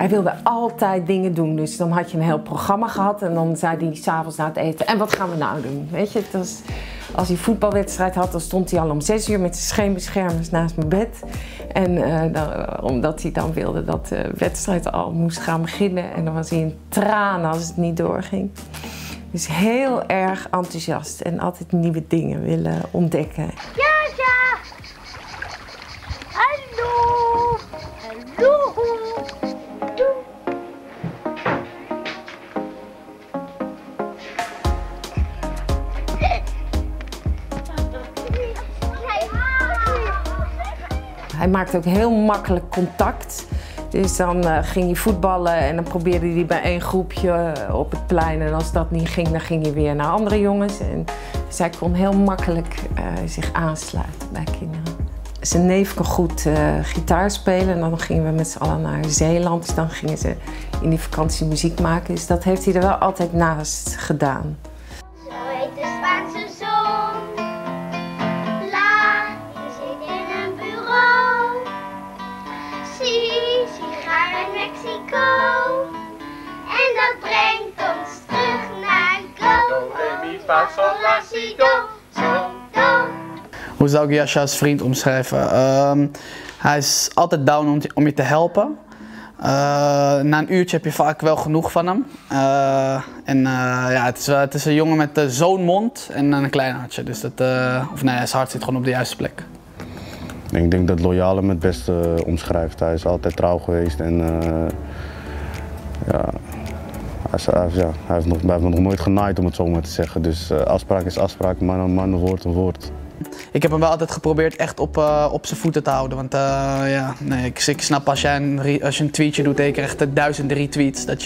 hij wilde altijd dingen doen. Dus dan had je een heel programma gehad en dan zei hij 's avonds na het eten, en wat gaan we nou doen? Weet je, het was, als hij voetbalwedstrijd had, dan stond hij al om 6 uur met zijn scheenbeschermers naast mijn bed. En omdat hij dan wilde dat de wedstrijd al moest gaan beginnen. En dan was hij in tranen als het niet doorging. Dus heel erg enthousiast en altijd nieuwe dingen willen ontdekken. Ja! Hallo! Hallo! Hij maakte ook heel makkelijk contact. Dus dan ging hij voetballen en dan probeerde hij bij één groepje op het plein. En als dat niet ging, dan ging hij weer naar andere jongens. En dus hij kon heel makkelijk zich aansluiten bij kinderen. Zijn neef kon goed gitaar spelen en dan gingen we met z'n allen naar Zeeland. Dus dan gingen ze in die vakantie muziek maken. Dus dat heeft hij er wel altijd naast gedaan. Zo heet de Spaanse zon. La, je zit in een bureau. Sigaar uit Mexico. En dat brengt ons terug naar Go. Do, re, mi, fa, sol, la, si, do. So, do. Hoe zou ik Jascha als vriend omschrijven? Hij is altijd down om je te helpen. Na een uurtje heb je vaak wel genoeg van hem. Het is een jongen met zo'n mond en een klein hartje. Dus zijn hart zit gewoon op de juiste plek. Ik denk dat loyale hem het beste omschrijft. Hij is altijd trouw geweest en hij heeft me nog nooit genaaid, om het zo maar te zeggen. Dus afspraak is afspraak, man een man, woord een woord. Ik heb hem wel altijd geprobeerd echt op zijn voeten te houden. Want ik snap als je een tweetje doet en je krijgt 1000 retweets, dat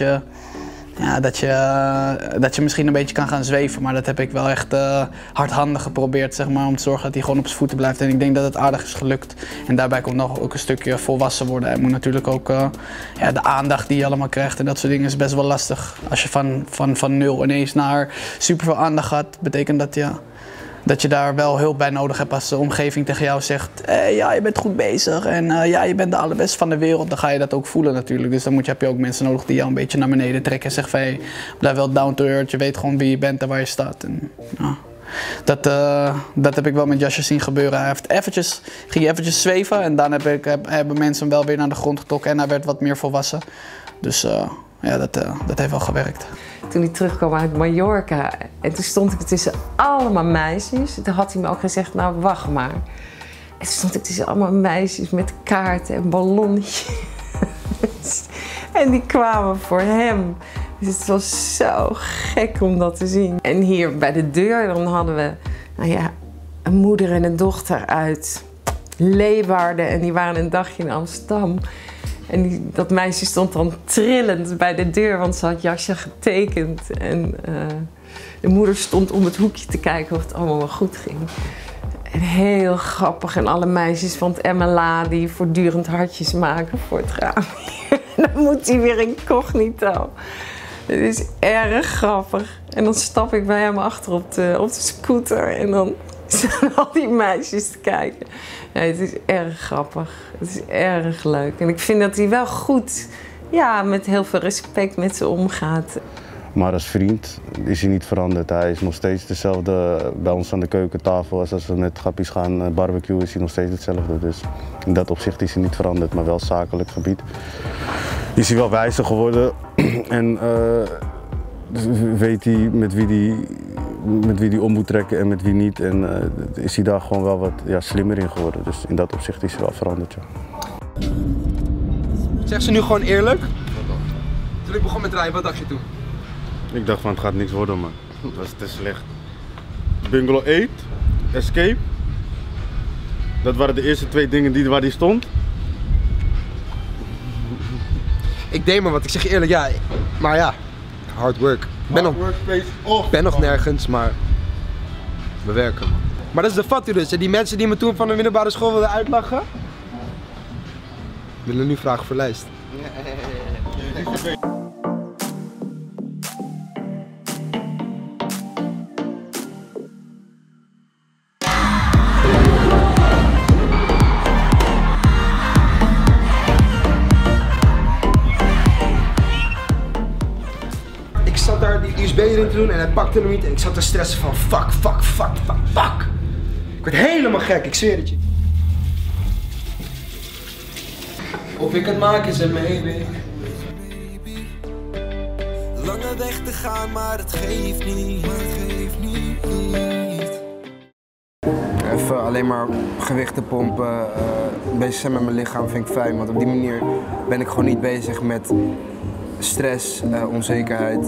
je misschien een beetje kan gaan zweven. Maar dat heb ik wel echt hardhandig geprobeerd, zeg maar, om te zorgen dat hij gewoon op zijn voeten blijft. En ik denk dat het aardig is gelukt. En daarbij komt nog ook een stukje volwassen worden. Hij moet natuurlijk ook de aandacht die je allemaal krijgt en dat soort dingen is best wel lastig. Als je van nul ineens naar superveel aandacht gaat, betekent dat je daar wel hulp bij nodig hebt als de omgeving tegen jou zegt, ja, je bent goed bezig en ja, je bent de allerbeste van de wereld. Dan ga je dat ook voelen natuurlijk. Dus dan heb je ook mensen nodig die jou een beetje naar beneden trekken en zeggen van, hey, blijf wel down to earth, je weet gewoon wie je bent en waar je staat. En, ja, dat heb ik wel met Jascha zien gebeuren. Hij ging eventjes zweven en dan hebben mensen hem wel weer naar de grond getrokken en hij werd wat meer volwassen. Dus dat heeft wel gewerkt. Toen hij terugkwam uit Mallorca en toen stond ik tussen allemaal meisjes. Toen had hij me ook gezegd, nou wacht maar. En toen stond ik tussen allemaal meisjes met kaarten en ballonnetjes. En die kwamen voor hem. Dus het was zo gek om dat te zien. En hier bij de deur dan hadden we een moeder en een dochter uit Leeuwarden. En die waren een dagje in Amsterdam. En dat meisje stond dan trillend bij de deur, want ze had Jascha getekend. En de moeder stond om het hoekje te kijken of het allemaal wel goed ging. En heel grappig. En alle meisjes van het MLA die voortdurend hartjes maken voor het raam. En dan moet hij weer incognito. Het is erg grappig. En dan stap ik bij hem achter op de scooter en dan staan al die meisjes te kijken. Ja, het is erg grappig. Het is erg leuk. En ik vind dat hij wel goed, met heel veel respect met ze omgaat. Maar als vriend is hij niet veranderd. Hij is nog steeds dezelfde bij ons aan de keukentafel. Als we met grappies gaan barbecuen is hij nog steeds hetzelfde. Dus in dat opzicht is hij niet veranderd, maar wel zakelijk gebied. Is hij wel wijzer geworden en weet hij met wie die om moet trekken en met wie niet. En is hij daar gewoon wel wat slimmer in geworden. Dus in dat opzicht is hij wel veranderd. Ja. Zeg ze nu gewoon eerlijk? Toen ik begon met rijden, wat dacht je toen? Ik dacht van het gaat niks worden, man. Het was te slecht. Bungalow 8, Escape. Dat waren de eerste 2 dingen waar die stond. Ik deed maar wat, ik zeg je eerlijk, maar hard work. Ik ben nog nergens, maar we werken, man. Maar dat is de factor dus, die mensen die me toen van de middelbare school wilden uitlachen, willen nu vragen voor lijst. USB erin te doen en hij pakte hem niet en ik zat te stressen van fuck. Ik werd helemaal gek, ik zweer het je. Of ik het maak is een maybe. Lange weg te gaan, maar het geeft niet. Even alleen maar gewichten pompen, bezig zijn met mijn lichaam vind ik fijn, want op die manier ben ik gewoon niet bezig met stress, onzekerheid.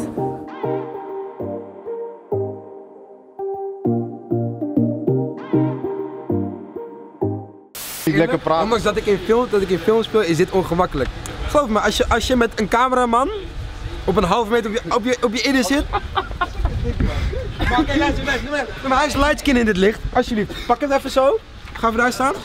Niet lekker praten. Ondanks dat ik in film speel, is dit ongemakkelijk. Geloof me, als je met een cameraman op een halve meter op je inner zit. Maar oké, luister, maar hij is lightskin in dit licht. Alsjeblieft, pak het even zo. Ga even daar staan.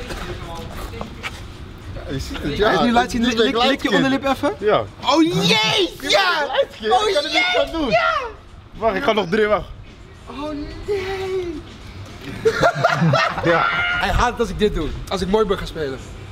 Je ziet het, Hij is nu lightskin, lik je onderlip even. Ja. Oh jee! Ja! Oh jee! Ja! Wacht, ik ga nog 3, wacht. Oh nee! Ja. Hij haat het als ik dit doe, als ik Mooiburg ga spelen.